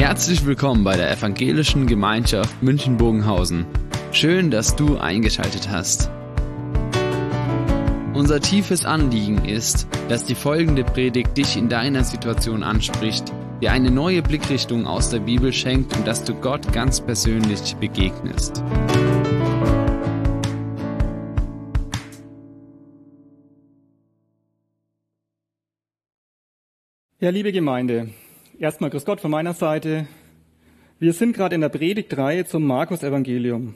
Herzlich willkommen bei der Evangelischen Gemeinschaft München-Bogenhausen. Schön, dass du eingeschaltet hast. Unser tiefes Anliegen ist, dass die folgende Predigt dich in deiner Situation anspricht, dir eine neue Blickrichtung aus der Bibel schenkt und dass du Gott ganz persönlich begegnest. Ja, liebe Gemeinde, erstmal grüß Gott von meiner Seite. Wir sind gerade in der Predigtreihe zum Markus-Evangelium.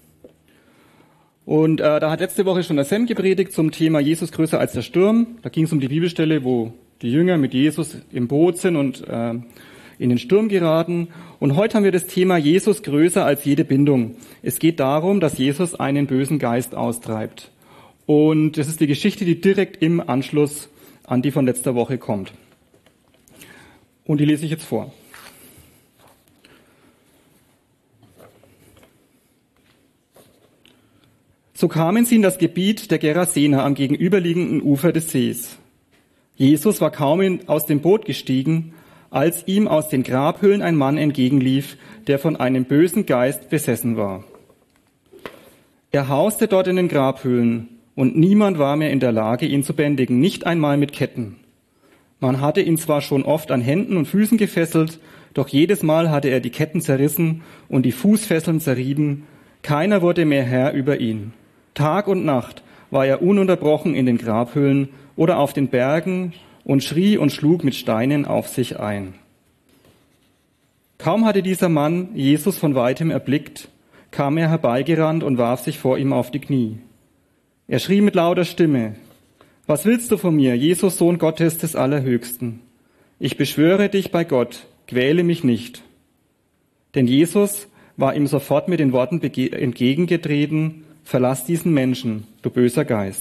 Und da hat letzte Woche schon der Sam gepredigt zum Thema Jesus größer als der Sturm. Da ging es um die Bibelstelle, wo die Jünger mit Jesus im Boot sind und in den Sturm geraten. Und heute haben wir das Thema Jesus größer als jede Bindung. Es geht darum, dass Jesus einen bösen Geist austreibt. Und das ist die Geschichte, die direkt im Anschluss an die von letzter Woche kommt. Und die lese ich jetzt vor. So kamen sie in das Gebiet der Gerasener am gegenüberliegenden Ufer des Sees. Jesus war kaum aus dem Boot gestiegen, als ihm aus den Grabhöhlen ein Mann entgegenlief, der von einem bösen Geist besessen war. Er hauste dort in den Grabhöhlen, und niemand war mehr in der Lage, ihn zu bändigen, nicht einmal mit Ketten. Man hatte ihn zwar schon oft an Händen und Füßen gefesselt, doch jedes Mal hatte er die Ketten zerrissen und die Fußfesseln zerrieben. Keiner wurde mehr Herr über ihn. Tag und Nacht war er ununterbrochen in den Grabhöhlen oder auf den Bergen und schrie und schlug mit Steinen auf sich ein. Kaum hatte dieser Mann Jesus von weitem erblickt, kam er herbeigerannt und warf sich vor ihm auf die Knie. Er schrie mit lauter Stimme: Was willst du von mir, Jesus, Sohn Gottes des Allerhöchsten? Ich beschwöre dich bei Gott, quäle mich nicht. Denn Jesus war ihm sofort mit den Worten entgegengetreten: Verlass diesen Menschen, du böser Geist.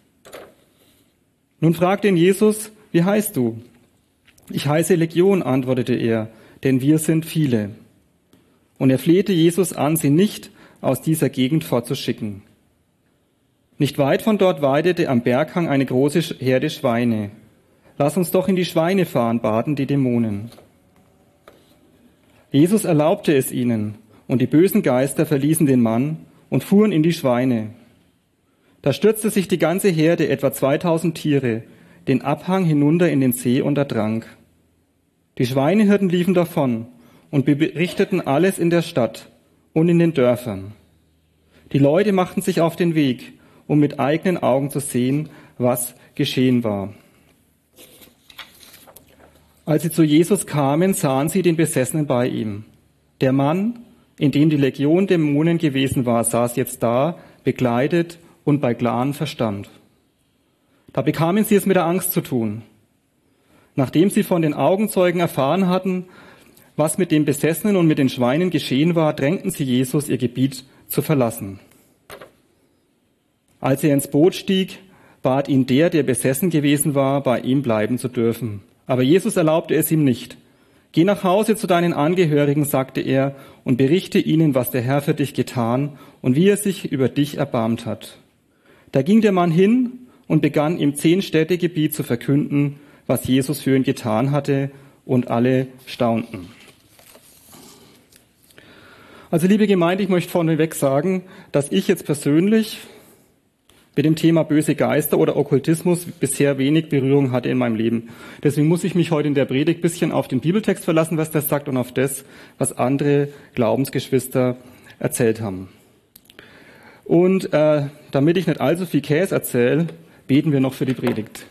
Nun fragte ihn Jesus: Wie heißt du? Ich heiße Legion, antwortete er, denn wir sind viele. Und er flehte Jesus an, sie nicht aus dieser Gegend fortzuschicken. Nicht weit von dort weidete am Berghang eine große Herde Schweine. Lass uns doch in die Schweine fahren, baten die Dämonen. Jesus erlaubte es ihnen, und die bösen Geister verließen den Mann und fuhren in die Schweine. Da stürzte sich die ganze Herde, etwa 2000 Tiere, den Abhang hinunter in den See und ertrank. Die Schweinehirten liefen davon und berichteten alles in der Stadt und in den Dörfern. Die Leute machten sich auf den Weg, um mit eigenen Augen zu sehen, was geschehen war. Als sie zu Jesus kamen, sahen sie den Besessenen bei ihm. Der Mann, in dem die Legion Dämonen gewesen war, saß jetzt da, bekleidet und bei klarem Verstand. Da bekamen sie es mit der Angst zu tun. Nachdem sie von den Augenzeugen erfahren hatten, was mit dem Besessenen und mit den Schweinen geschehen war, drängten sie Jesus, ihr Gebiet zu verlassen. Als er ins Boot stieg, bat ihn der besessen gewesen war, bei ihm bleiben zu dürfen. Aber Jesus erlaubte es ihm nicht. Geh nach Hause zu deinen Angehörigen, sagte er, und berichte ihnen, was der Herr für dich getan und wie er sich über dich erbarmt hat. Da ging der Mann hin und begann im 10-Städte-Gebiet zu verkünden, was Jesus für ihn getan hatte, und alle staunten. Also liebe Gemeinde, ich möchte vorneweg sagen, dass ich jetzt persönlich mit dem Thema böse Geister oder Okkultismus bisher wenig Berührung hatte in meinem Leben. Deswegen muss ich mich heute in der Predigt ein bisschen auf den Bibeltext verlassen, was der sagt, und auf das, was andere Glaubensgeschwister erzählt haben. Und damit ich nicht allzu viel Käse erzähle, beten wir noch für die Predigt.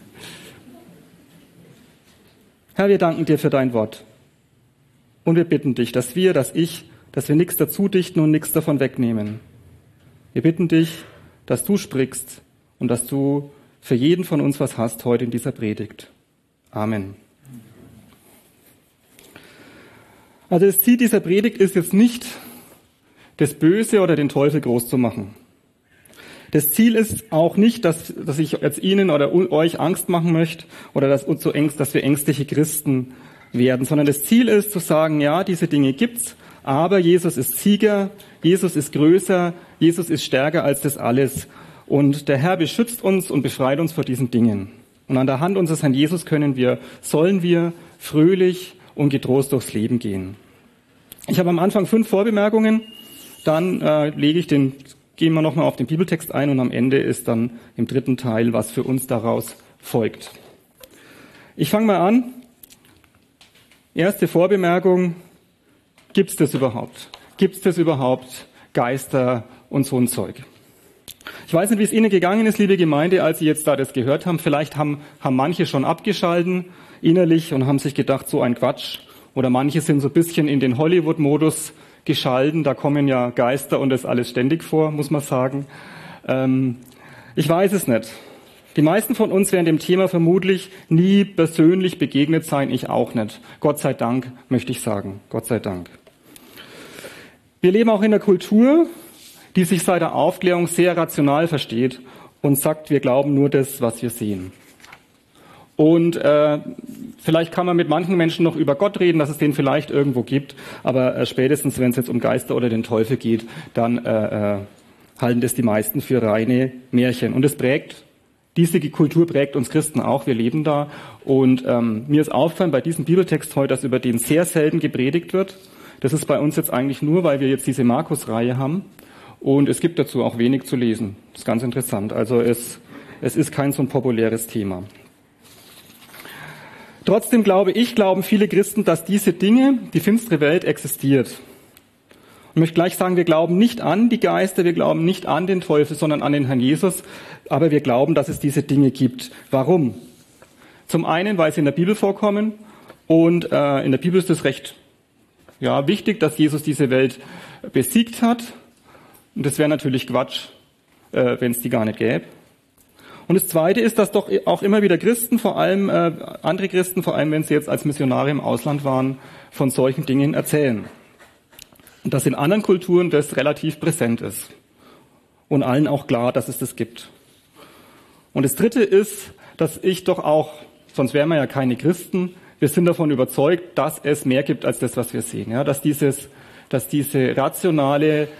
Herr, wir danken dir für dein Wort. Und wir bitten dich, dass wir nichts dazu dichten und nichts davon wegnehmen. Wir bitten dich, dass du sprichst und dass du für jeden von uns was hast heute in dieser Predigt. Amen. Also das Ziel dieser Predigt ist jetzt nicht, das Böse oder den Teufel groß zu machen. Das Ziel ist auch nicht, dass ich jetzt Ihnen oder euch Angst machen möchte oder dass wir ängstliche Christen werden, sondern das Ziel ist zu sagen, ja, diese Dinge gibt's, aber Jesus ist Sieger, Jesus ist größer, Jesus ist stärker als das alles. Und der Herr beschützt uns und befreit uns vor diesen Dingen. Und an der Hand unseres Herrn Jesus sollen wir fröhlich und getrost durchs Leben gehen. Ich habe am Anfang 5 Vorbemerkungen, dann gehen wir nochmal auf den Bibeltext ein und am Ende ist dann im 3. Teil, was für uns daraus folgt. Ich fange mal an. Erste Vorbemerkung, gibt es das überhaupt? Gibt es das überhaupt, Geister und so ein Zeug? Ich weiß nicht, wie es Ihnen gegangen ist, liebe Gemeinde, als Sie jetzt da das gehört haben. Vielleicht haben manche schon abgeschalten innerlich und haben sich gedacht, so ein Quatsch. Oder manche sind so ein bisschen in den Hollywood-Modus geschalten. Da kommen ja Geister und das alles ständig vor, muss man sagen. Ich weiß es nicht. Die meisten von uns werden dem Thema vermutlich nie persönlich begegnet sein, ich auch nicht. Gott sei Dank, möchte ich sagen. Gott sei Dank. Wir leben auch in einer Kultur, die sich seit der Aufklärung sehr rational versteht und sagt, wir glauben nur das, was wir sehen. Und vielleicht kann man mit manchen Menschen noch über Gott reden, dass es den vielleicht irgendwo gibt, aber spätestens, wenn es jetzt um Geister oder den Teufel geht, dann halten das die meisten für reine Märchen. Und diese Kultur prägt uns Christen auch, wir leben da. Und mir ist aufgefallen bei diesem Bibeltext heute, dass über den sehr selten gepredigt wird. Das ist bei uns jetzt eigentlich nur, weil wir jetzt diese Markus-Reihe haben. Und es gibt dazu auch wenig zu lesen. Das ist ganz interessant. Also es ist kein so ein populäres Thema. Trotzdem glauben viele Christen, dass diese Dinge, die finstere Welt, existiert. Ich möchte gleich sagen, wir glauben nicht an die Geister, wir glauben nicht an den Teufel, sondern an den Herrn Jesus. Aber wir glauben, dass es diese Dinge gibt. Warum? Zum einen, weil sie in der Bibel vorkommen. Und in der Bibel ist es recht wichtig, dass Jesus diese Welt besiegt hat. Und das wäre natürlich Quatsch, wenn es die gar nicht gäbe. Und das Zweite ist, dass doch auch immer wieder Christen, vor allem andere Christen, vor allem wenn sie jetzt als Missionare im Ausland waren, von solchen Dingen erzählen. Und dass in anderen Kulturen das relativ präsent ist. Und allen auch klar, dass es das gibt. Und das Dritte ist, dass ich doch auch, sonst wären wir ja keine Christen, wir sind davon überzeugt, dass es mehr gibt als das, was wir sehen. Ja, dass diese rationale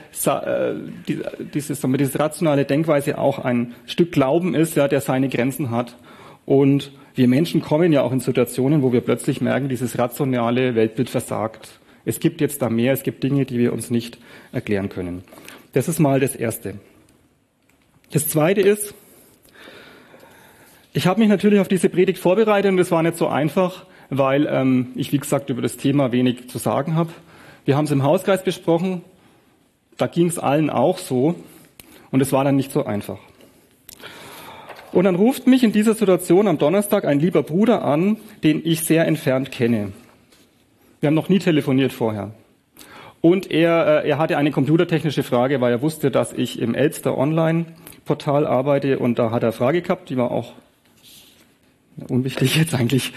Denkweise auch ein Stück Glauben ist, ja, der seine Grenzen hat. Und wir Menschen kommen ja auch in Situationen, wo wir plötzlich merken, dieses rationale Weltbild versagt. Es gibt jetzt da mehr, es gibt Dinge, die wir uns nicht erklären können. Das ist mal das Erste. Das Zweite ist, ich habe mich natürlich auf diese Predigt vorbereitet und das war nicht so einfach, weil ich, wie gesagt, über das Thema wenig zu sagen habe. Wir haben es im Hauskreis besprochen, da ging es allen auch so und es war dann nicht so einfach. Und dann ruft mich in dieser Situation am Donnerstag ein lieber Bruder an, den ich sehr entfernt kenne. Wir haben noch nie telefoniert vorher. Und er hatte eine computertechnische Frage, weil er wusste, dass ich im Elster Online-Portal arbeite und da hat er eine Frage gehabt, die war auch unwichtig jetzt eigentlich.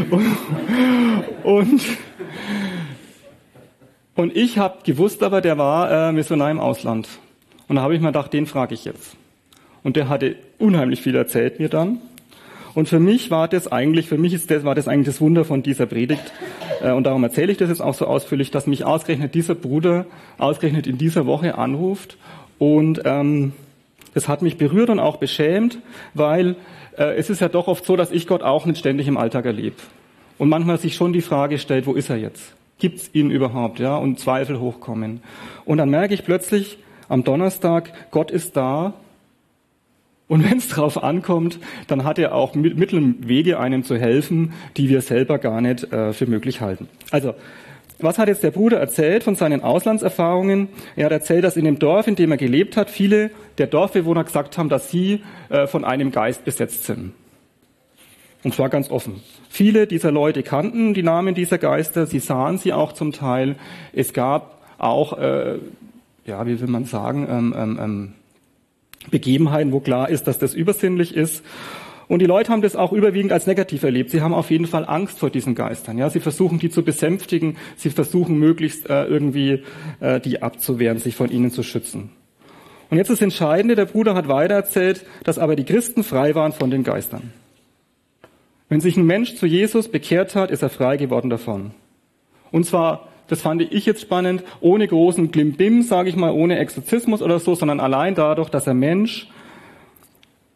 Und ich habe gewusst, aber der war Missionar im Ausland. Und da habe ich mir gedacht, den frage ich jetzt. Und der hatte unheimlich viel erzählt mir dann. Und für mich war das eigentlich das Wunder von dieser Predigt. Und darum erzähle ich das jetzt auch so ausführlich, dass mich ausgerechnet dieser Bruder ausgerechnet in dieser Woche anruft. Und das hat mich berührt und auch beschämt, weil es ist ja doch oft so, dass ich Gott auch nicht ständig im Alltag erlebe. Und manchmal sich schon die Frage stellt, wo ist er jetzt? Gibt's ihn überhaupt? Ja, und Zweifel hochkommen. Und dann merke ich plötzlich am Donnerstag, Gott ist da. Und wenn es drauf ankommt, dann hat er auch Mittel und Wege, einem zu helfen, die wir selber gar nicht für möglich halten. Also, was hat jetzt der Bruder erzählt von seinen Auslandserfahrungen? Er hat erzählt, dass in dem Dorf, in dem er gelebt hat, viele der Dorfbewohner gesagt haben, dass sie von einem Geist besetzt sind. Und zwar ganz offen. Viele dieser Leute kannten die Namen dieser Geister, sie sahen sie auch zum Teil. Es gab auch, wie will man sagen, Begebenheiten, wo klar ist, dass das übersinnlich ist. Und die Leute haben das auch überwiegend als negativ erlebt. Sie haben auf jeden Fall Angst vor diesen Geistern. Ja, sie versuchen, die zu besänftigen. Sie versuchen, möglichst irgendwie die abzuwehren, sich von ihnen zu schützen. Und jetzt das Entscheidende, der Bruder hat weiter erzählt, dass aber die Christen frei waren von den Geistern. Wenn sich ein Mensch zu Jesus bekehrt hat, ist er frei geworden davon. Und zwar, das fand ich jetzt spannend, ohne großen Klimbim, sage ich mal, ohne Exorzismus oder so, sondern allein dadurch, dass der Mensch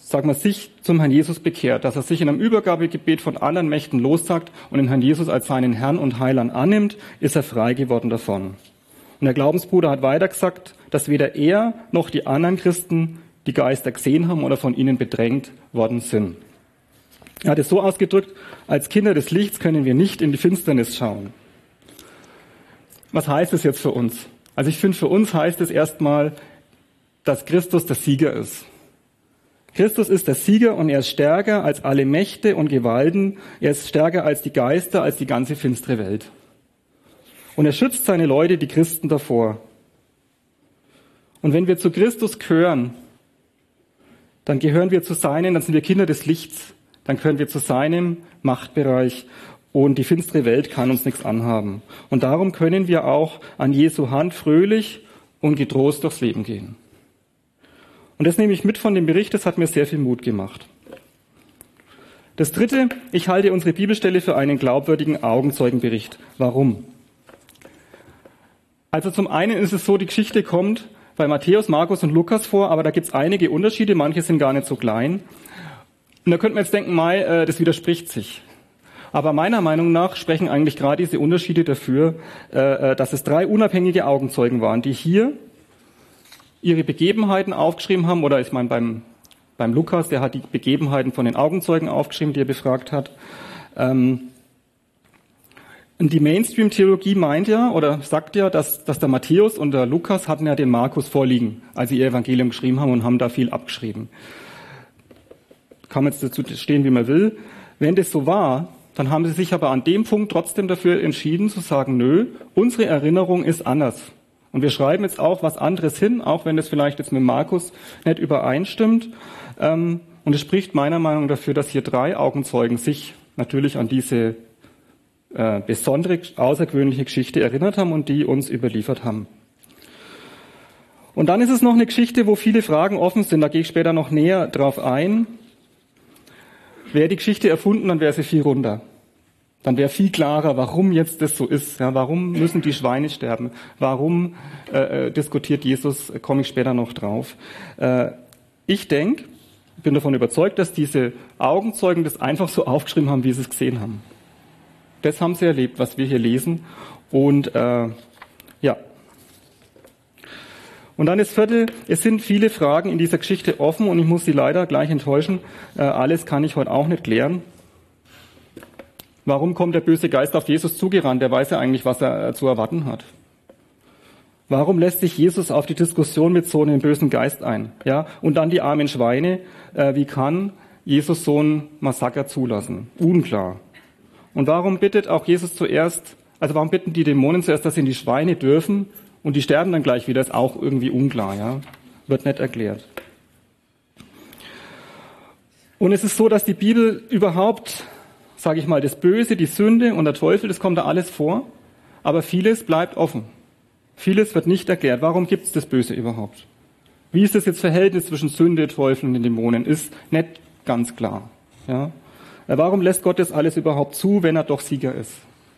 sich zum Herrn Jesus bekehrt, dass er sich in einem Übergabegebet von anderen Mächten lossagt und den Herrn Jesus als seinen Herrn und Heiland annimmt, ist er frei geworden davon. Und der Glaubensbruder hat weiter gesagt, dass weder er noch die anderen Christen die Geister gesehen haben oder von ihnen bedrängt worden sind. Er hat es so ausgedrückt, als Kinder des Lichts können wir nicht in die Finsternis schauen. Was heißt es jetzt für uns? Also ich finde, für uns heißt es erstmal, dass Christus der Sieger ist. Christus ist der Sieger und er ist stärker als alle Mächte und Gewalten. Er ist stärker als die Geister, als die ganze finstere Welt. Und er schützt seine Leute, die Christen, davor. Und wenn wir zu Christus gehören, dann gehören wir zu seinen, dann sind wir Kinder des Lichts. Dann gehören wir zu seinem Machtbereich und die finstere Welt kann uns nichts anhaben. Und darum können wir auch an Jesu Hand fröhlich und getrost durchs Leben gehen. Und das nehme ich mit von dem Bericht, das hat mir sehr viel Mut gemacht. Das Dritte, ich halte unsere Bibelstelle für einen glaubwürdigen Augenzeugenbericht. Warum? Also zum einen ist es so, die Geschichte kommt bei Matthäus, Markus und Lukas vor, aber da gibt es einige Unterschiede, manche sind gar nicht so klein. Und da könnte man jetzt denken, das widerspricht sich. Aber meiner Meinung nach sprechen eigentlich gerade diese Unterschiede dafür, dass es 3 unabhängige Augenzeugen waren, die hier ihre Begebenheiten aufgeschrieben haben, oder ich meine beim Lukas, der hat die Begebenheiten von den Augenzeugen aufgeschrieben, die er befragt hat. Und die Mainstream-Theologie meint ja, oder sagt ja, dass der Matthäus und der Lukas hatten ja den Markus vorliegen, als sie ihr Evangelium geschrieben haben und haben da viel abgeschrieben. Kann man jetzt dazu stehen, wie man will. Wenn das so war, dann haben sie sich aber an dem Punkt trotzdem dafür entschieden zu sagen, nö, unsere Erinnerung ist anders. Und wir schreiben jetzt auch was anderes hin, auch wenn das vielleicht jetzt mit Markus nicht übereinstimmt. Und es spricht meiner Meinung nach dafür, dass hier 3 Augenzeugen sich natürlich an diese besondere, außergewöhnliche Geschichte erinnert haben und die uns überliefert haben. Und dann ist es noch eine Geschichte, wo viele Fragen offen sind. Da gehe ich später noch näher drauf ein. Wäre die Geschichte erfunden, dann wäre sie viel runder. Dann wäre viel klarer, warum jetzt das so ist. Ja, warum müssen die Schweine sterben? Warum diskutiert Jesus? Komme ich später noch drauf. Ich bin davon überzeugt, dass diese Augenzeugen das einfach so aufgeschrieben haben, wie sie es gesehen haben. Das haben sie erlebt, was wir hier lesen. Und ja. Und dann das 4. Es sind viele Fragen in dieser Geschichte offen und ich muss Sie leider gleich enttäuschen. Alles kann ich heute auch nicht klären. Warum kommt der böse Geist auf Jesus zugerannt? Der weiß ja eigentlich, was er zu erwarten hat. Warum lässt sich Jesus auf die Diskussion mit so einem bösen Geist ein? Ja, und dann die armen Schweine. Wie kann Jesus so ein Massaker zulassen? Unklar. Und warum bittet auch Jesus warum bitten die Dämonen zuerst, dass sie in die Schweine dürfen? Und die sterben dann gleich wieder, ist auch irgendwie unklar, ja. Wird nicht erklärt. Und es ist so, dass die Bibel überhaupt, sage ich mal, das Böse, die Sünde und der Teufel, das kommt da alles vor. Aber vieles bleibt offen. Vieles wird nicht erklärt. Warum gibt es das Böse überhaupt? Wie ist das jetzt Verhältnis zwischen Sünde, Teufel und den Dämonen? Ist nicht ganz klar, ja. Warum lässt Gott das alles überhaupt zu, wenn er doch Sieger ist?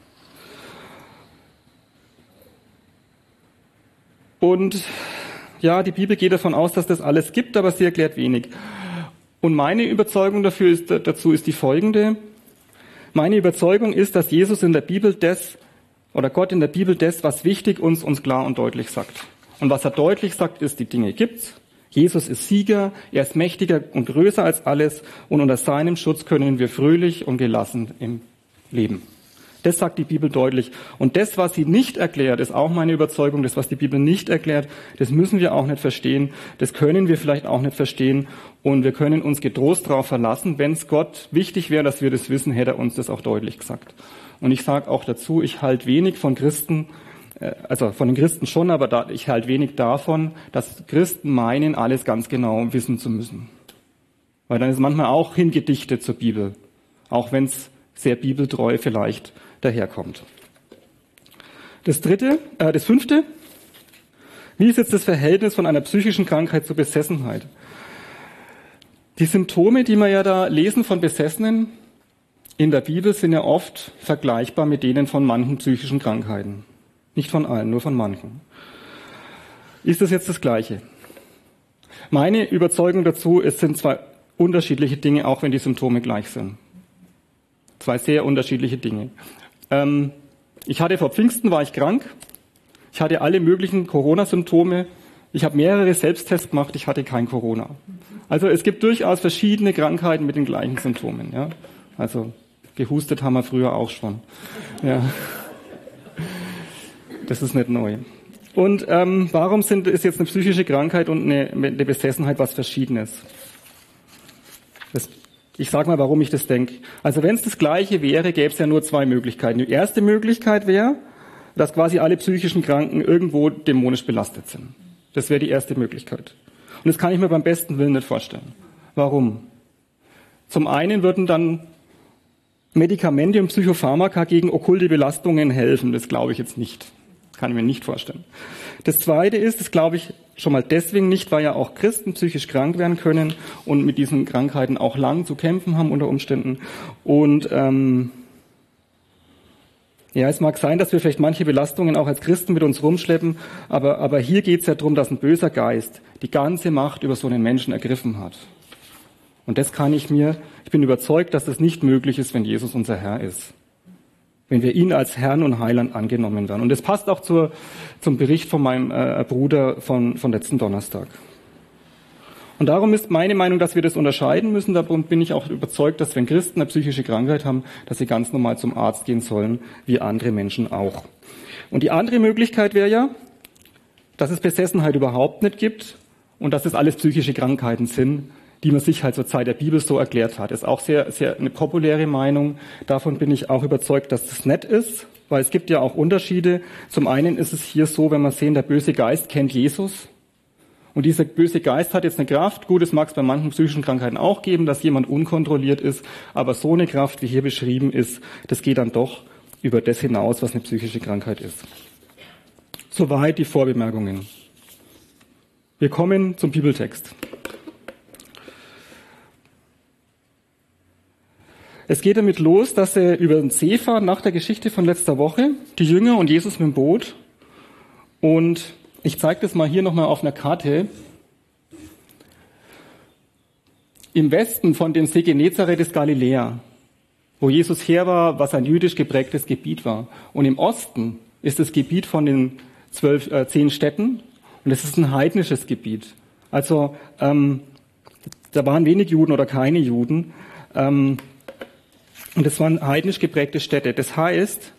Und ja, die Bibel geht davon aus, dass das alles gibt, aber sie erklärt wenig. Und meine Überzeugung dazu ist die folgende. Meine Überzeugung ist, dass Jesus in der Bibel Gott in der Bibel was wichtig uns klar und deutlich sagt. Und was er deutlich sagt, ist, die Dinge gibt's. Jesus ist Sieger, er ist mächtiger und größer als alles und unter seinem Schutz können wir fröhlich und gelassen im Leben. Das sagt die Bibel deutlich. Und das, was sie nicht erklärt, ist auch meine Überzeugung. Das, was die Bibel nicht erklärt, das müssen wir auch nicht verstehen. Das können wir vielleicht auch nicht verstehen. Und wir können uns getrost darauf verlassen. Wenn es Gott wichtig wäre, dass wir das wissen, hätte er uns das auch deutlich gesagt. Und ich sage auch dazu, ich halte wenig von Christen, also von den Christen schon, aber ich halte wenig davon, dass Christen meinen, alles ganz genau wissen zu müssen. Weil dann ist manchmal auch hingedichtet zur Bibel. Auch wenn es sehr bibeltreu vielleicht daherkommt. Das 5. Wie ist jetzt das Verhältnis von einer psychischen Krankheit zur Besessenheit? Die Symptome, die wir ja da lesen von Besessenen in der Bibel, sind ja oft vergleichbar mit denen von manchen psychischen Krankheiten. Nicht von allen, nur von manchen. Ist das jetzt das Gleiche? Meine Überzeugung dazu, es sind zwei unterschiedliche Dinge, auch wenn die Symptome gleich sind. Zwei sehr unterschiedliche Dinge. Ich hatte vor Pfingsten, war ich krank. Ich hatte alle möglichen Corona-Symptome. Ich habe mehrere Selbsttests gemacht, ich hatte kein Corona. Also es gibt durchaus verschiedene Krankheiten mit den gleichen Symptomen. Ja? Also gehustet haben wir früher auch schon. Ja. Das ist nicht neu. Und warum ist jetzt eine psychische Krankheit und eine Besessenheit was Verschiedenes? Ich sage mal, warum ich das denke. Also wenn es das Gleiche wäre, gäbe es ja nur zwei Möglichkeiten. Die erste Möglichkeit wäre, dass quasi alle psychischen Kranken irgendwo dämonisch belastet sind. Das wäre die erste Möglichkeit. Und das kann ich mir beim besten Willen nicht vorstellen. Warum? Zum einen würden dann Medikamente und Psychopharmaka gegen okkulte Belastungen helfen. Das glaube ich jetzt nicht. Kann ich mir nicht vorstellen. Das Zweite ist, das glaube ich schon mal deswegen nicht, weil ja auch Christen psychisch krank werden können und mit diesen Krankheiten auch lang zu kämpfen haben unter Umständen. Und ja, es mag sein, dass wir vielleicht manche Belastungen auch als Christen mit uns rumschleppen, aber hier geht es ja darum, dass ein böser Geist die ganze Macht über so einen Menschen ergriffen hat. Und das ich bin überzeugt, dass das nicht möglich ist, wenn Jesus unser Herr ist. Wenn wir ihn als Herrn und Heiland angenommen werden. Und das passt auch zum Bericht von meinem Bruder von letzten Donnerstag. Und darum ist meine Meinung, dass wir das unterscheiden müssen. Darum bin ich auch überzeugt, dass wenn Christen eine psychische Krankheit haben, dass sie ganz normal zum Arzt gehen sollen, wie andere Menschen auch. Und die andere Möglichkeit wäre ja, dass es Besessenheit überhaupt nicht gibt und dass es alles psychische Krankheiten sind, die man sich halt zur Zeit der Bibel so erklärt hat. Das ist auch sehr, sehr eine populäre Meinung. Davon bin ich auch überzeugt, dass das nett ist, weil es gibt ja auch Unterschiede. Zum einen ist es hier so, wenn wir sehen, der böse Geist kennt Jesus. Und dieser böse Geist hat jetzt eine Kraft. Gut, es mag es bei manchen psychischen Krankheiten auch geben, dass jemand unkontrolliert ist. Aber so eine Kraft, wie hier beschrieben ist, das geht dann doch über das hinaus, was eine psychische Krankheit ist. Soweit die Vorbemerkungen. Wir kommen zum Bibeltext. Es geht damit los, dass sie über den See fahren, nach der Geschichte von letzter Woche, die Jünger und Jesus mit dem Boot. Und ich zeige das mal hier nochmal auf einer Karte. Im Westen von dem See Genezareth ist Galiläa, wo Jesus her war, was ein jüdisch geprägtes Gebiet war. Und im Osten ist das Gebiet von den 10 Städten und es ist ein heidnisches Gebiet. Also da waren wenig Juden oder keine Juden. Und es waren heidnisch geprägte Städte. Das heißt,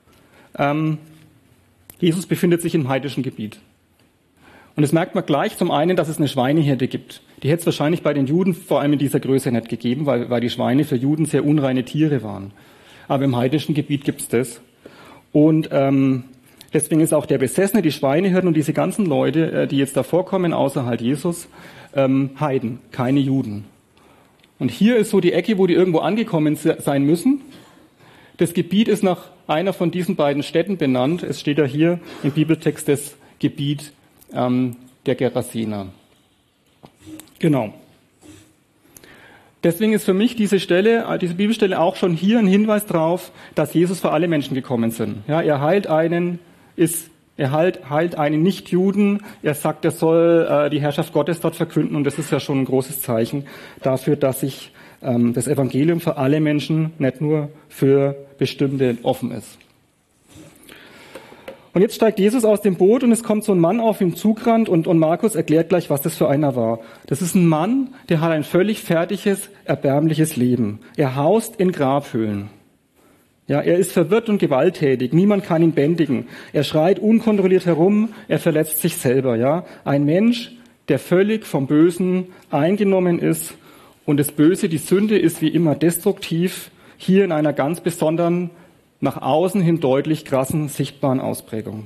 Jesus befindet sich im heidnischen Gebiet. Und das merkt man gleich zum einen, dass es eine Schweineherde gibt. Die hätte es wahrscheinlich bei den Juden vor allem in dieser Größe nicht gegeben, weil die Schweine für Juden sehr unreine Tiere waren. Aber im heidnischen Gebiet gibt es das. Und deswegen ist auch der Besessene, die Schweinehirten und diese ganzen Leute, die jetzt da vorkommen, außer halt Jesus, Heiden, keine Juden. Und hier ist so die Ecke, wo die irgendwo angekommen sein müssen. Das Gebiet ist nach einer von diesen beiden Städten benannt. Es steht ja hier im Bibeltext das Gebiet der Gerasener. Genau. Deswegen ist für mich diese Bibelstelle auch schon hier ein Hinweis darauf, dass Jesus für alle Menschen gekommen sind. Ja, er heilt einen Nichtjuden. Er sagt, er soll die Herrschaft Gottes dort verkünden. Und das ist ja schon ein großes Zeichen dafür, dass sich das Evangelium für alle Menschen, nicht nur für Bestimmte, offen ist. Und jetzt steigt Jesus aus dem Boot und es kommt so ein Mann auf ihn zugerannt und Markus erklärt gleich, was das für einer war. Das ist ein Mann, der hat ein völlig fertiges, erbärmliches Leben. Er haust in Grabhöhlen. Ja, er ist verwirrt und gewalttätig. Niemand kann ihn bändigen. Er schreit unkontrolliert herum. Er verletzt sich selber. Ja, ein Mensch, der völlig vom Bösen eingenommen ist. Und das Böse, die Sünde, ist wie immer destruktiv. Hier in einer ganz besonderen, nach außen hin deutlich krassen, sichtbaren Ausprägung.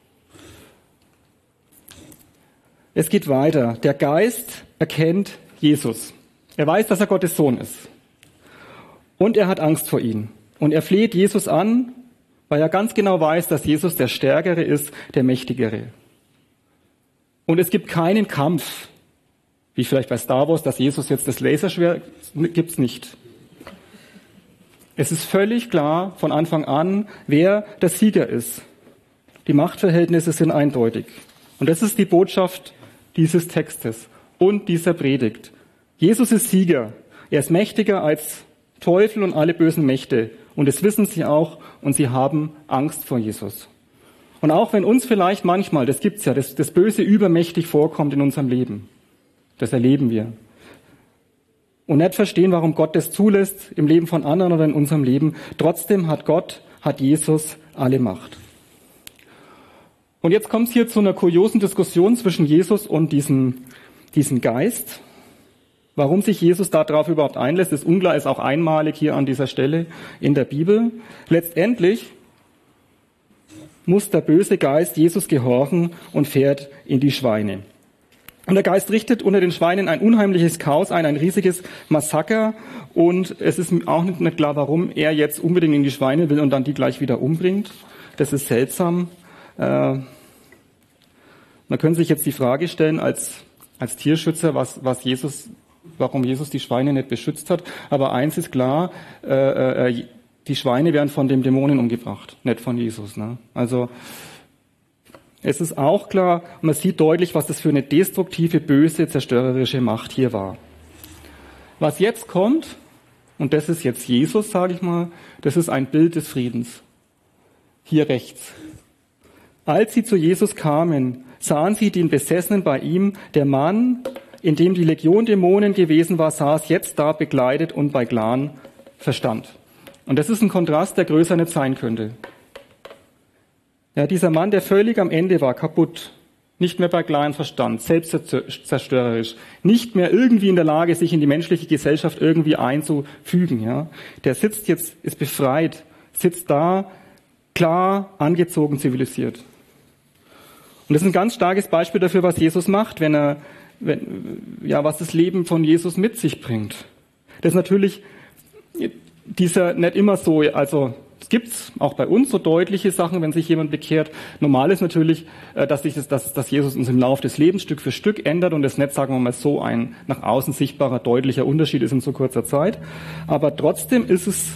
Es geht weiter. Der Geist erkennt Jesus. Er weiß, dass er Gottes Sohn ist. Und er hat Angst vor ihm. Und er fleht Jesus an, weil er ganz genau weiß, dass Jesus der Stärkere ist, der Mächtigere. Und es gibt keinen Kampf, wie vielleicht bei Star Wars, dass Jesus jetzt das Laserschwert, gibt's nicht. Es ist völlig klar von Anfang an, wer der Sieger ist. Die Machtverhältnisse sind eindeutig. Und das ist die Botschaft dieses Textes und dieser Predigt. Jesus ist Sieger. Er ist mächtiger als Teufel und alle bösen Mächte. Und das wissen sie auch und sie haben Angst vor Jesus. Und auch wenn uns vielleicht manchmal, das gibt's ja, das Böse übermächtig vorkommt in unserem Leben, das erleben wir. Und nicht verstehen, warum Gott das zulässt im Leben von anderen oder in unserem Leben. Trotzdem hat Jesus alle Macht. Und jetzt kommt es hier zu einer kuriosen Diskussion zwischen Jesus und diesem Geist. Warum sich Jesus darauf überhaupt einlässt, ist unklar, ist auch einmalig hier an dieser Stelle in der Bibel. Letztendlich muss der böse Geist Jesus gehorchen und fährt in die Schweine. Und der Geist richtet unter den Schweinen ein unheimliches Chaos ein riesiges Massaker. Und es ist auch nicht klar, warum er jetzt unbedingt in die Schweine will und dann die gleich wieder umbringt. Das ist seltsam. Man könnte sich jetzt die Frage stellen, als Tierschützer, warum Jesus die Schweine nicht beschützt hat. Aber eins ist klar, die Schweine werden von dem Dämonen umgebracht, nicht von Jesus. Ne? Also es ist auch klar, man sieht deutlich, was das für eine destruktive, böse, zerstörerische Macht hier war. Was jetzt kommt, und das ist jetzt Jesus, sage ich mal, das ist ein Bild des Friedens. Hier rechts. Als sie zu Jesus kamen, sahen sie den Besessenen bei ihm. Der Mann, in dem die Legion Dämonen gewesen war, saß jetzt da bekleidet und bei klarem Verstand. Und das ist ein Kontrast, der größer nicht sein könnte. Ja, dieser Mann, der völlig am Ende war, kaputt, nicht mehr bei klarem Verstand, selbstzerstörerisch, nicht mehr irgendwie in der Lage, sich in die menschliche Gesellschaft irgendwie einzufügen. Ja, der sitzt jetzt, ist befreit, sitzt da, klar, angezogen, zivilisiert. Und das ist ein ganz starkes Beispiel dafür, was Jesus macht, was das Leben von Jesus mit sich bringt. Das ist natürlich nicht immer so, also es gibt's auch bei uns so deutliche Sachen, wenn sich jemand bekehrt. Normal ist natürlich, dass Jesus uns im Laufe des Lebens Stück für Stück ändert und das nicht, sagen wir mal, so ein nach außen sichtbarer, deutlicher Unterschied ist in so kurzer Zeit. Aber trotzdem ist es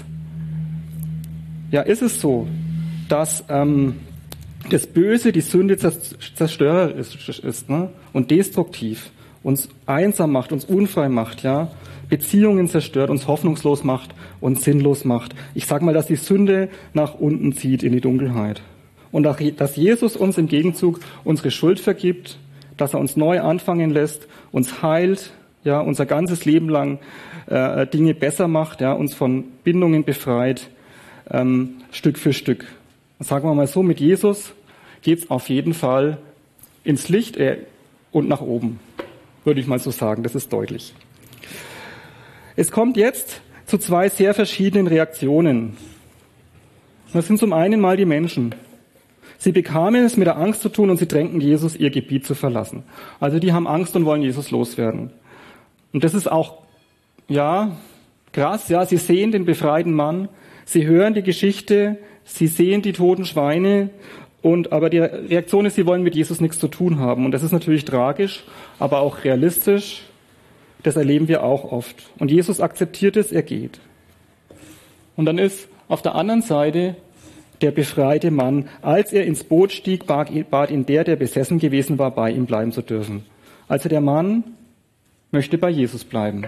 so, dass das Böse, die Sünde zerstörerisch ist, ne? Und destruktiv, uns einsam macht, uns unfrei macht, ja, Beziehungen zerstört, uns hoffnungslos macht und sinnlos macht. Ich sage mal, dass die Sünde nach unten zieht in die Dunkelheit. Und dass Jesus uns im Gegenzug unsere Schuld vergibt, dass er uns neu anfangen lässt, uns heilt, ja, unser ganzes Leben lang Dinge besser macht, ja, uns von Bindungen befreit, Stück für Stück. Sagen wir mal so, mit Jesus geht's auf jeden Fall ins Licht und nach oben, würde ich mal so sagen, das ist deutlich. Es kommt jetzt zu zwei sehr verschiedenen Reaktionen. Das sind zum einen mal die Menschen. Sie bekamen es mit der Angst zu tun und sie drängten Jesus, ihr Gebiet zu verlassen. Also die haben Angst und wollen Jesus loswerden. Und das ist auch, ja, krass, ja, sie sehen den befreiten Mann, sie hören die Geschichte, sie sehen die toten Schweine, aber die Reaktion ist, sie wollen mit Jesus nichts zu tun haben. Und das ist natürlich tragisch, aber auch realistisch. Das erleben wir auch oft. Und Jesus akzeptiert es, er geht. Und dann ist auf der anderen Seite der befreite Mann. Als er ins Boot stieg, bat ihn der besessen gewesen war, bei ihm bleiben zu dürfen. Also der Mann möchte bei Jesus bleiben.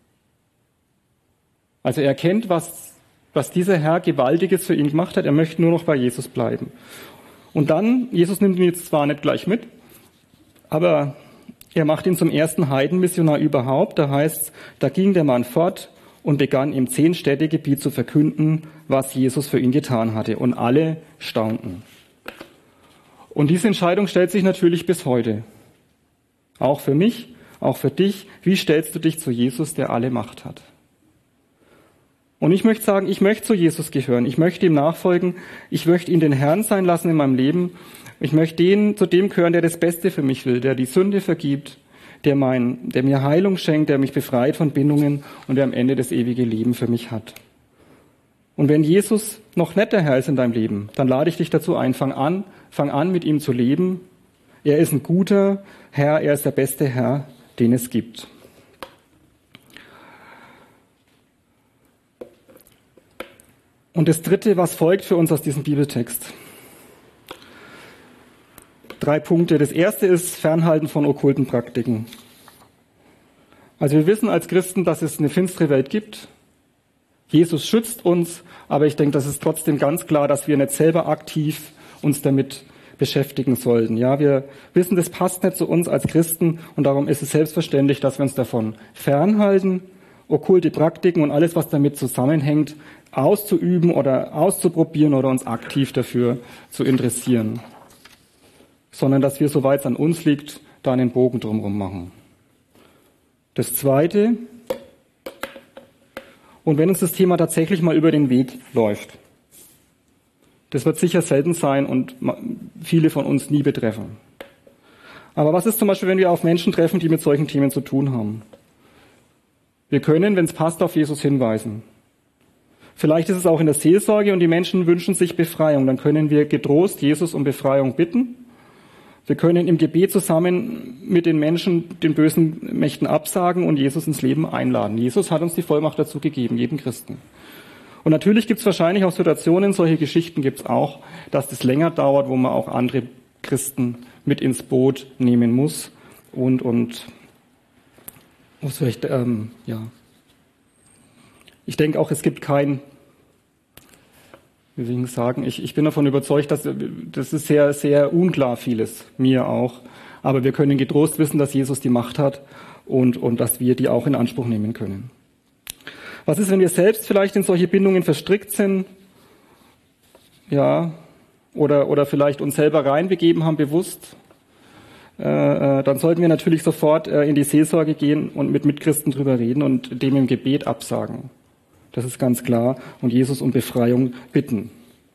Also er erkennt, was dieser Herr Gewaltiges für ihn gemacht hat. Er möchte nur noch bei Jesus bleiben. Und dann, Jesus nimmt ihn jetzt zwar nicht gleich mit, aber er macht ihn zum ersten Heidenmissionar überhaupt. Da heißt, da ging der Mann fort und begann im 10-Städtegebiet zu verkünden, was Jesus für ihn getan hatte. Und alle staunten. Und diese Entscheidung stellt sich natürlich bis heute. Auch für mich, auch für dich. Wie stellst du dich zu Jesus, der alle Macht hat? Und ich möchte sagen, ich möchte zu Jesus gehören. Ich möchte ihm nachfolgen. Ich möchte ihn den Herrn sein lassen in meinem Leben. Ich möchte zu dem gehören, der das Beste für mich will, der die Sünde vergibt, der mir Heilung schenkt, der mich befreit von Bindungen und der am Ende das ewige Leben für mich hat. Und wenn Jesus noch nicht der Herr ist in deinem Leben, dann lade ich dich dazu ein, fang an mit ihm zu leben. Er ist ein guter Herr, er ist der beste Herr, den es gibt. Und das Dritte, was folgt für uns aus diesem Bibeltext? 3 Punkte. Das erste ist Fernhalten von okkulten Praktiken. Also wir wissen als Christen, dass es eine finstere Welt gibt. Jesus schützt uns, aber ich denke, das ist trotzdem ganz klar, dass wir nicht selber aktiv uns damit beschäftigen sollten. Ja, wir wissen, das passt nicht zu uns als Christen und darum ist es selbstverständlich, dass wir uns davon fernhalten, okkulte Praktiken und alles, was damit zusammenhängt, auszuüben oder auszuprobieren oder uns aktiv dafür zu interessieren. Sondern dass wir, soweit es an uns liegt, da einen Bogen drumherum machen. Das Zweite, und wenn uns das Thema tatsächlich mal über den Weg läuft, das wird sicher selten sein und viele von uns nie betreffen. Aber was ist zum Beispiel, wenn wir auf Menschen treffen, die mit solchen Themen zu tun haben? Wir können, wenn es passt, auf Jesus hinweisen. Vielleicht ist es auch in der Seelsorge und die Menschen wünschen sich Befreiung. Dann können wir getrost Jesus um Befreiung bitten. Wir können im Gebet zusammen mit den Menschen den bösen Mächten absagen und Jesus ins Leben einladen. Jesus hat uns die Vollmacht dazu gegeben, jedem Christen. Und natürlich gibt es wahrscheinlich auch Situationen, solche Geschichten gibt es auch, dass das länger dauert, wo man auch andere Christen mit ins Boot nehmen muss und vielleicht, ja. Ich denke auch, es gibt kein, wie will ich sagen, ich bin davon überzeugt, dass das ist sehr, sehr unklar vieles, mir auch. Aber wir können getrost wissen, dass Jesus die Macht hat und dass wir die auch in Anspruch nehmen können. Was ist, wenn wir selbst vielleicht in solche Bindungen verstrickt sind? Ja, oder vielleicht uns selber reinbegeben haben, bewusst? Dann sollten wir natürlich sofort in die Seelsorge gehen und mit Mitchristen drüber reden und dem im Gebet absagen. Das ist ganz klar. Und Jesus um Befreiung bitten.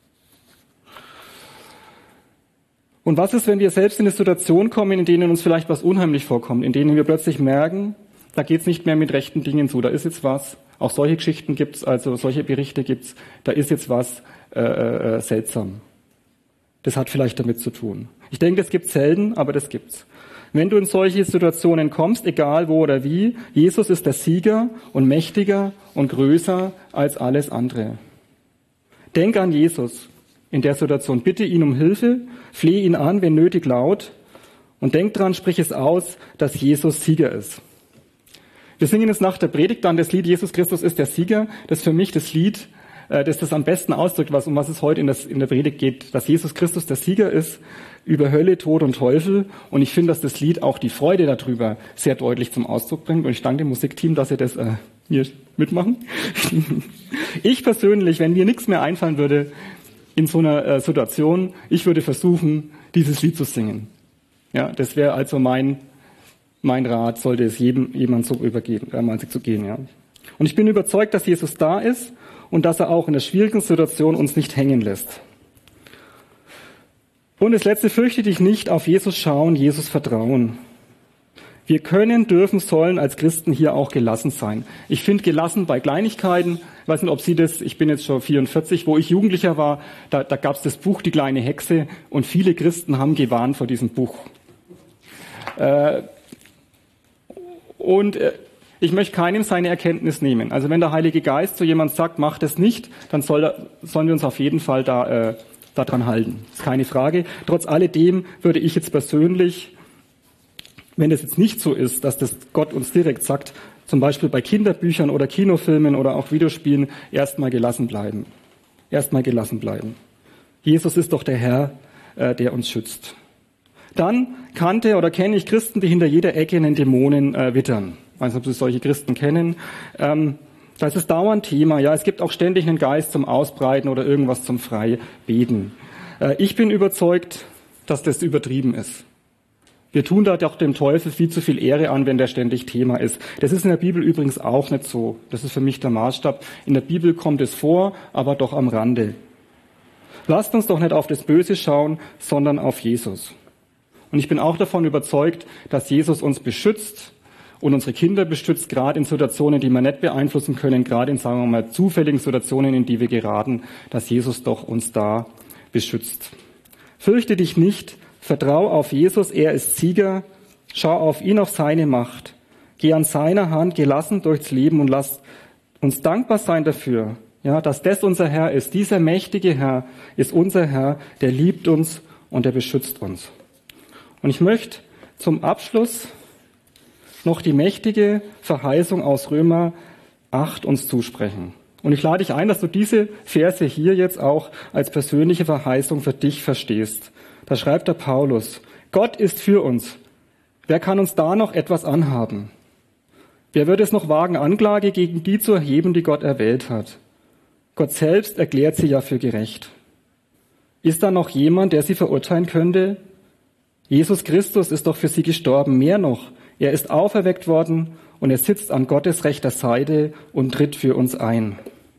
Und was ist, wenn wir selbst in eine Situation kommen, in denen uns vielleicht was unheimlich vorkommt, in denen wir plötzlich merken, da geht's nicht mehr mit rechten Dingen zu, da ist jetzt was. Auch solche Geschichten gibt's, also solche Berichte gibt's, da ist jetzt was seltsam. Das hat vielleicht damit zu tun. Ich denke, das gibt's selten, aber das gibt's. Wenn du in solche Situationen kommst, egal wo oder wie, Jesus ist der Sieger und mächtiger und größer als alles andere. Denk an Jesus in der Situation. Bitte ihn um Hilfe, flehe ihn an, wenn nötig laut. Und denk dran, sprich es aus, dass Jesus Sieger ist. Wir singen jetzt nach der Predigt dann das Lied Jesus Christus ist der Sieger. Das ist für mich das Lied, das am besten ausdrückt, um was es heute in der Predigt geht, dass Jesus Christus der Sieger ist über Hölle, Tod und Teufel. Und ich finde, dass das Lied auch die Freude darüber sehr deutlich zum Ausdruck bringt. Und ich danke dem Musikteam, dass sie das hier mitmachen. Ich persönlich, wenn mir nichts mehr einfallen würde in so einer Situation, ich würde versuchen, dieses Lied zu singen. Ja, das wäre also mein Rat, sollte es jemand so mal zu gehen. Ja. Und ich bin überzeugt, dass Jesus da ist und dass er auch in der schwierigen Situation uns nicht hängen lässt. Und das Letzte, fürchte dich nicht, auf Jesus schauen, Jesus vertrauen. Wir können, dürfen, sollen als Christen hier auch gelassen sein. Ich finde gelassen bei Kleinigkeiten, ich weiß nicht, ob Sie das, ich bin jetzt schon 44, wo ich Jugendlicher war, da gab es das Buch Die kleine Hexe und viele Christen haben gewarnt vor diesem Buch. Ich möchte keinem seine Erkenntnis nehmen. Also wenn der Heilige Geist zu jemand sagt, mach das nicht, dann sollen wir uns auf jeden Fall daran halten. Das ist keine Frage. Trotz alledem würde ich jetzt persönlich, wenn das jetzt nicht so ist, dass das Gott uns direkt sagt, zum Beispiel bei Kinderbüchern oder Kinofilmen oder auch Videospielen, erstmal gelassen bleiben. Erstmal gelassen bleiben. Jesus ist doch der Herr, der uns schützt. Dann kenne ich Christen, die hinter jeder Ecke einen Dämonen wittern. Ich weiß nicht, ob Sie solche Christen kennen. Da ist es dauernd Thema. Ja, es gibt auch ständig einen Geist zum Ausbreiten oder irgendwas zum Freibeten. Ich bin überzeugt, dass das übertrieben ist. Wir tun da doch dem Teufel viel zu viel Ehre an, wenn der ständig Thema ist. Das ist in der Bibel übrigens auch nicht so. Das ist für mich der Maßstab. In der Bibel kommt es vor, aber doch am Rande. Lasst uns doch nicht auf das Böse schauen, sondern auf Jesus. Und ich bin auch davon überzeugt, dass Jesus uns beschützt und unsere Kinder beschützt, gerade in Situationen, die wir nicht beeinflussen können, gerade in, sagen wir mal, zufälligen Situationen, in die wir geraten, dass Jesus doch uns da beschützt. Fürchte dich nicht, vertrau auf Jesus, er ist Sieger, schau auf ihn, auf seine Macht. Geh an seiner Hand gelassen durchs Leben und lass uns dankbar sein dafür, ja, dass das unser Herr ist. Dieser mächtige Herr ist unser Herr, der liebt uns und der beschützt uns. Und ich möchte zum Abschluss noch die mächtige Verheißung aus Römer 8 uns zusprechen. Und ich lade dich ein, dass du diese Verse hier jetzt auch als persönliche Verheißung für dich verstehst. Da schreibt der Paulus: Gott ist für uns. Wer kann uns da noch etwas anhaben? Wer wird es noch wagen, Anklage gegen die zu erheben, die Gott erwählt hat? Gott selbst erklärt sie ja für gerecht. Ist da noch jemand, der sie verurteilen könnte? Jesus Christus ist doch für sie gestorben. Mehr noch, er ist auferweckt worden und er sitzt an Gottes rechter Seite und tritt für uns ein.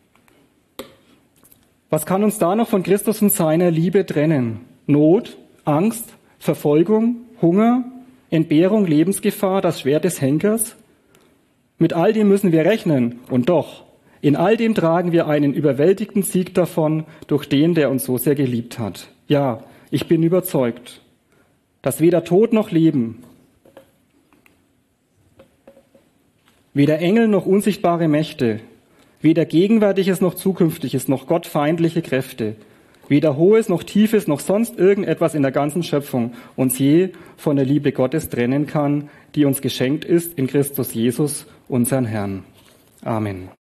Was kann uns da noch von Christus und seiner Liebe trennen? Not, Angst, Verfolgung, Hunger, Entbehrung, Lebensgefahr, das Schwert des Henkers? Mit all dem müssen wir rechnen und doch, in all dem tragen wir einen überwältigenden Sieg davon durch den, der uns so sehr geliebt hat. Ja, ich bin überzeugt, dass weder Tod noch Leben, weder Engel noch unsichtbare Mächte, weder Gegenwärtiges noch Zukünftiges noch gottfeindliche Kräfte, weder Hohes noch Tiefes noch sonst irgendetwas in der ganzen Schöpfung uns je von der Liebe Gottes trennen kann, die uns geschenkt ist in Christus Jesus, unseren Herrn. Amen.